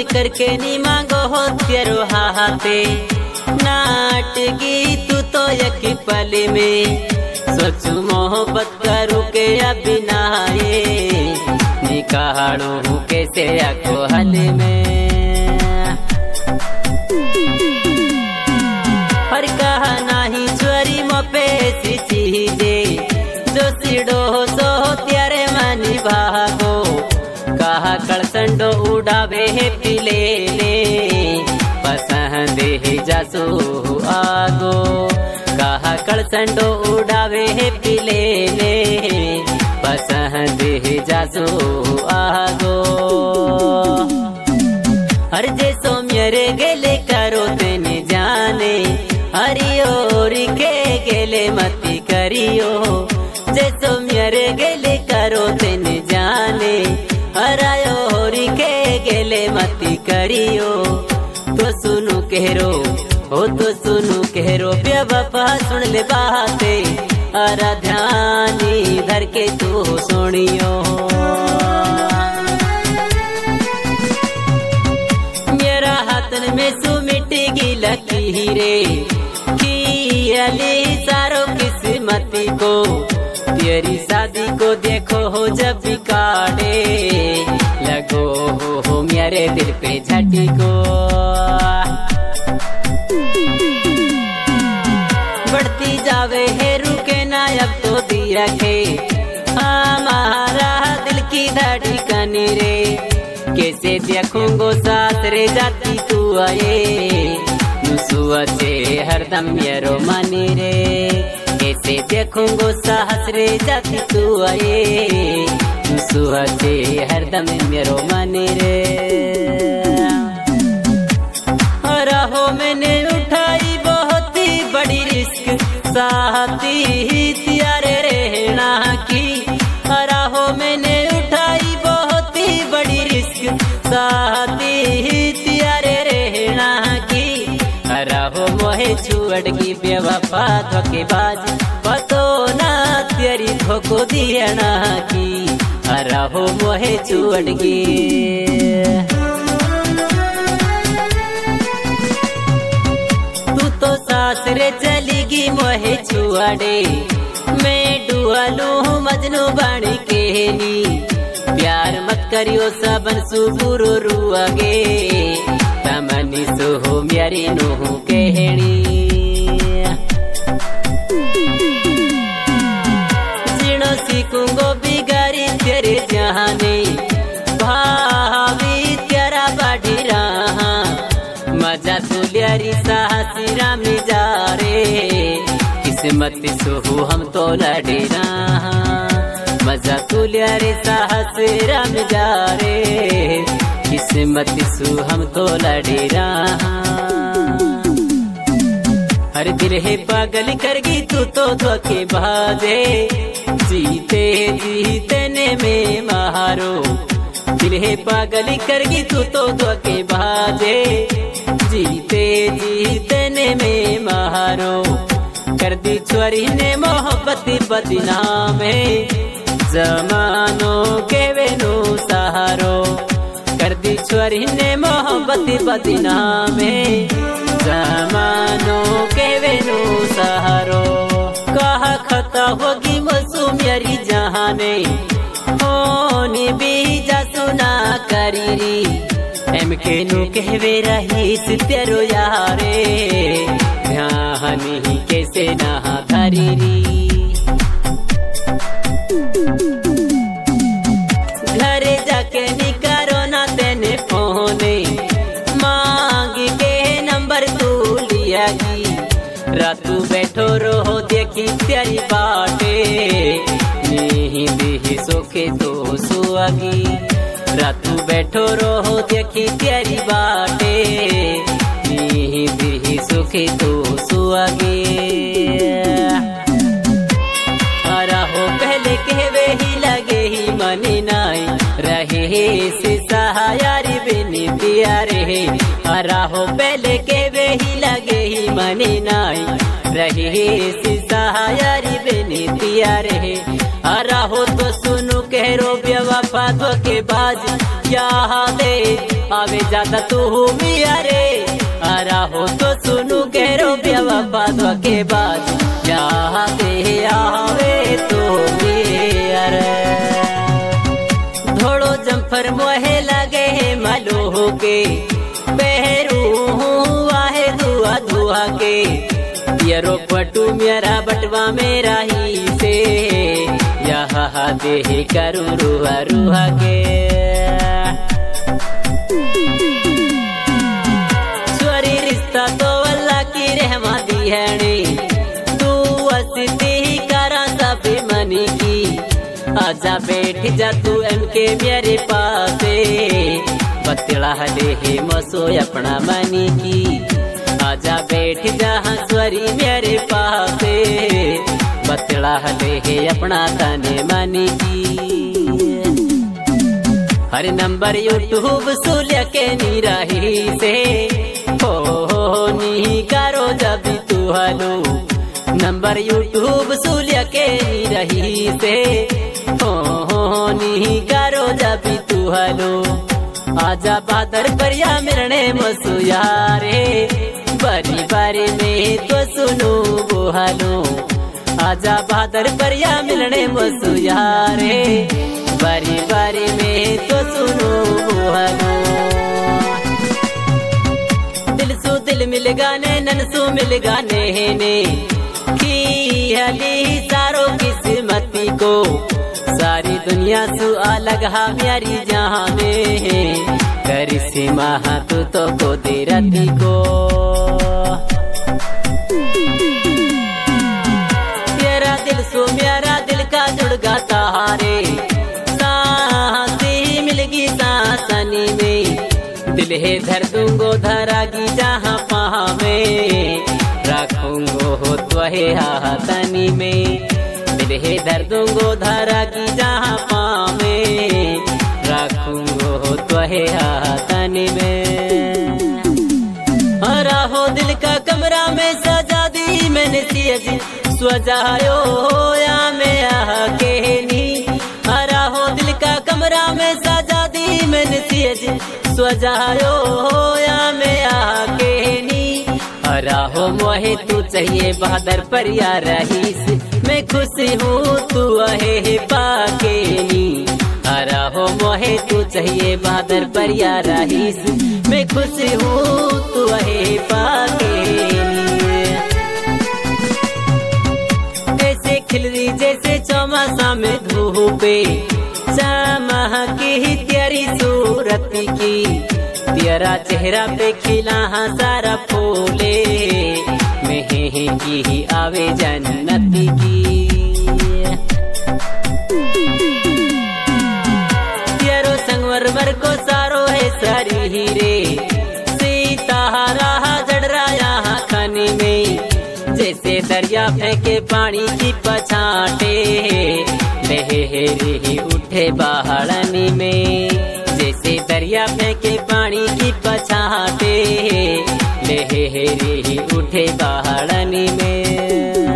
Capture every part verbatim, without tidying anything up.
करके नी मांगो हो तेरो हाथे नाट तू तो एक पल में सोचू मोहब्बत करू के अभी नाये निकालू हूँ कैसे आको हल में हर कहा नहीं चोरी मोपे चीजे जो सिडो सो त्यारे मानी भागो कहा कड़संडो उड़ावे है पिले ले पसंद है जासो आगो कहा कड़संडो उड़ावे है पिले ले पसंद है जासो आगो हर जैसो मेरे गेले करो तेने जाने हरियोर के गेले मती करियो जैसो मेरे गेले करो तेने जाने हरायो होरी के गेले मती करियो तो सुनु कहरो हो तो सुनु कहरो बेवफा सुन ले बाते अरा ध्यानी धर के तू सुनियो मेरा हाथन में सुमिट गिला की रे की अली सारो किस्मती को तेरी शादी को देखो हो जब भी काटे लगो हो, हो मेरे दिल पे झटी को बढ़ती जावे है रुके ना अब तो दिया खे हमारा दिल की धड़कन रे कैसे देखूंगो साथ रे जाती तू आए नुसुआ से हरदम मेरो मानी रे कैसे देखूंगो साहस रे जाती तू आए नुसुआ से हरदम मेरो मानी रे रहो मैंने उठाई बहुत ही बड़ी रिस्क साथी त्यारे रहना की रहो मैंने उठाई बहुत ही बड़ी रिस्क साथी त्यारे रहना की रहो मोहे छुअड़ की बेवफा धोखेबाज पतो ना तेरी धोखो दियना की रहो मोहे छुअड़ की तू तो सासरे चलीगी मोहे छुआड़े मैं डुआलू हूँ मजनू बाणी केली प्यार मत करियो सबन सुबुरो रुआगे तमनी सो हो मेरी नोहू कहणी जिनो सीखूंगो बिगारी तेरे जहाने भावी तेरा बाढ़ी रहा मजा तू लियारी साहसी राम जा रे किस्मत सो हो हम तो लड़ी रहा मजा तू लियारी साहस राम जा रे किस्मत सु हम तो लड़ी रहा हर दिल है पागल करगी तू तो धोखे बाजे जीते जीतने में महारो दिल है पागल करगी तू तो धोखे बाजे जीते जीतने में महारो कर दी चोरी ने मोहब्बत बदनाम जमानो के वेनु सहारो कर दी चोरी ने मोहब्बत बदनाम जमानो के वेनु सहारो कहा खता होगी मसूम मेरी जहाने होनी भी जा सुना करी एम के नु कहवे रही तेरो यारे ध्यानी कैसे ना धरी घरे जाके निकारो ना तेने फोने मांग के नंबर तू लिया की रातू बैठो रहो देखी तेरी बाटे नहीं भी सोखे तो सुआगी रातू बैठो रहो देखी तेरी बाटे नहीं भी सुखी तो सुआगे रहो पहले कहवे ही लगे ही मनी नाई रहे से सहायारी बिनी पिया रहे रहो पहले कहवे ही लगे ही मनी नाई रहे से सहायारी बिनी पिया रहे रहो तो सुनु कह रो बेवफा धोखेबाज क्या दे आवे ज्यादा तू मिया रे अरा हो तो सुनू करो बेवफा तो के बाद यहाँ दे आवे तो मिया रे धोड़ो जम्फर मोहे लगे मलो के बहरू आहे धुआ धुआ के यरो पटू मेरा बटवा मेरा ही से यहाँ देह करूँ रुहा रुहा के स्वरी रिश्ता तो अल्लाह की रहमती है नी तू वसीती करा सब मनी की आजा बैठ जा तू इनके मेरे पास बतला दे मसो अपना मनी की आजा बैठ जा स्वरी मेरे पास बतला दे अपना तने मनी की हर नंबर यूट्यूब सुलिया के नी रही से हो हो नी करो जब तू हलो नंबर यूट्यूब सुलिया के नी रही से हो हो नी करो जब तू हलो आजा बादर परिया मिलने मसु यारे बारी बारी में तो सुनो वो हलो आजा बादर परिया मिलने मसु यारे बारी बारी में तो सुनो वो हलो दिल सु दिल मिल गाने नन सु मिल गाने ने की हली सारो किस्मती को सारी दुनिया सु अलग हा मेरी जहाँ में कर सीमा तू तो को दे रती को तेरा दिल सु मेरा दिल का जुड़ गाता हारे सांसी मिलगी सांसनी में दिल है धर दूंगो धरागी जहाँ पहा में रखूंगो हो तो है हाथनी में दिल है धर दूंगो धरा की जहाँ पावे रखूंगो हो तो है हाथनी में हरा हो दिल का कमरा में सजा दी मैंने सियजी स्वजायो या मैं आके नी हरा हो दिल का कमरा में सजा दी मैंने सियजी स्वजायो या मैं आके नी हरा हो मोहे तू चाहिए बहादुर परिया रहीस मैं खुश हूँ तू आहे पाके नी हरा हो मोहे तू चाहिए बहादुर परिया रहीस मैं खुश हूँ तू आहे पाके नी ऐसे खिल रही जैसे चौमासा में धूपे चमकी तेरी सूरत की तेरा चेहरा पे खिला सारा फूले मेहंदी ही आवे जन्नती की तेरो संगवर वर को सारो है सारी हीरे सीता रहा जड़ रहा यहाँ खाने में जैसे दरिया फेंके पानी की पछाटे लहरे उठे पहाड़नी में जैसे दरिया फेंके पानी की पछाटे लहरे उठे पहाड़नी में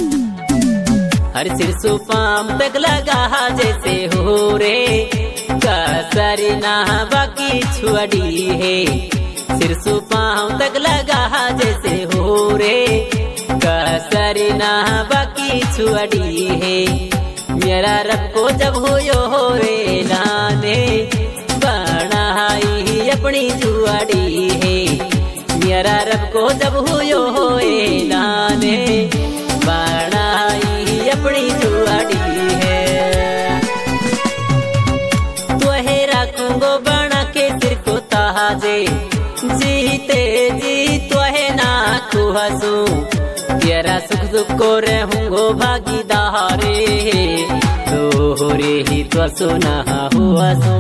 हर सिर सुपाम तक लगा जैसे हो रे कसरी ना बाकी छुड़ी है सिर सुपाम तक लगा जैसे हो रे कसरी ना बाकी छुड़ी है मेरा रब को जब हो यो हो रे लाने बनाई अपनी जुआड़ी है मेरा रब को जब हुयो होए लाने बनाई अपनी जुआड़ी है तो है रखूंगो बना के सिर को ताजे जीते जी तो है ना को हंसू तेरा सुख दुख को रहूंगो भागीदारे तो रे ही तो सुना हुआ सो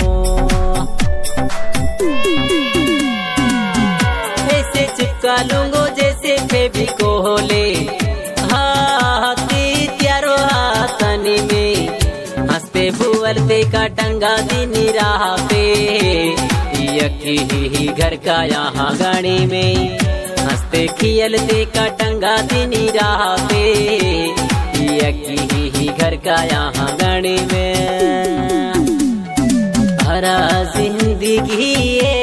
ऐसे चिपका लूंगो जैसे फेविकोले हाथी त्यारो हाथनी में हंसते बुवलते का टंगा दी राह पे यकी ही घर का यहाँ गाड़ी में हंसते खियलते का टंगा दी राह पे यकी ही घर का यहाँ गाड़ी में हरा जिंदगी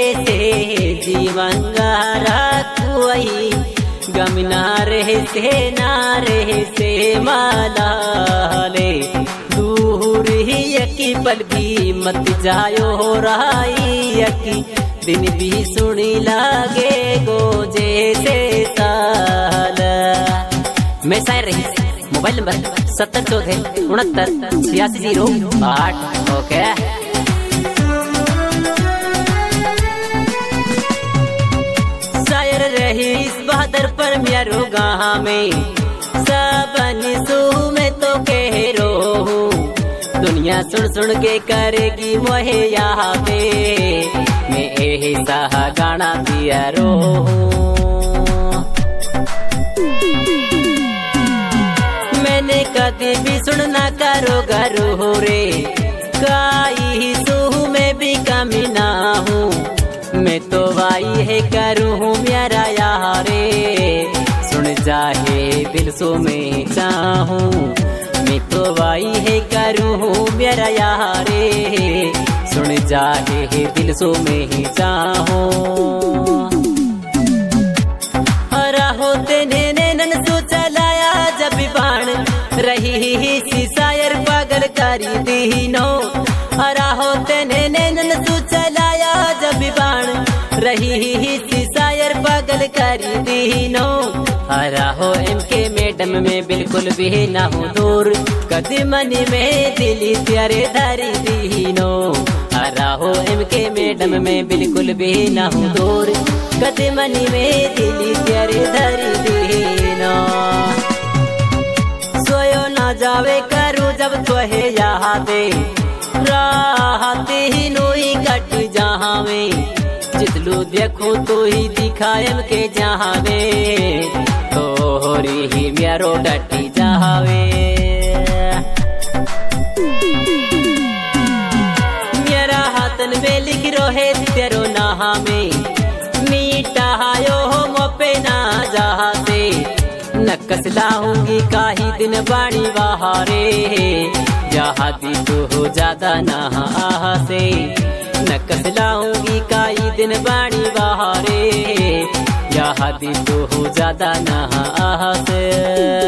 मंगारा कोई गम ना रहे से ना रहे से माला ले दूर ही यकी पल भी मत जायो हो रही यकी दिन भी सुनी लागे गो जैसे साल। मैं शायर रही मोबाइल नंबर सत्तर चौदह उनहत्तर छियासी जीरो आठ। ओके शायर रही इस बहादुर पर म्यारो गाह में सबन सू में तो कह रो दुनिया सुन सुन के करेगी मोहे यहाँ पे मैं यही सहा गाना दिया रो। मैंने कभी भी सुनना करो गरो रे काई सू में भी कमी ना हूँ मैं तो वाई है करूँ हूँ मेरा यार रे सुन जाहे दिल सो में चाहूँ मैं तो वाई है करूँ हूँ मेरा यार रे सुन जाहे दिल सो में ही चाहूँ। हरा होते ने नन सो चलाया जब बाण रही ही सी शायर पागल करी दीनो हरा होते ने नन सो चलाया जब बाण रही ही सी शायर पागल करी दीनो हरा हो इनके मैडम में बिल्कुल भी ना हो दूर कदमनी में दिली त्यारे धरी दीनो हरा हो इनके मैडम में बिल्कुल भी ना हो दूर कदमनी में दिली त्यारे धरी दीनो। सोयो ना जावे करूँ जब तो है यहाँ दे राहत ही नोई कट जहाँ में जितलू देखो तो ही दिखाएम के जहाँ में तो ही म्यारो डटी जावे मेरा हाथन में लिख रो है तेरो नहा में मीठा हायो हो मोपे ना जहा से नकस लाऊंगी काही दिन बाणी बहारे जहा दी तो हो ज्यादा नहा से नकस लाऊंगी काई दिन बाणी बहारे यहाँ दी तो हो ज्यादा नहा से।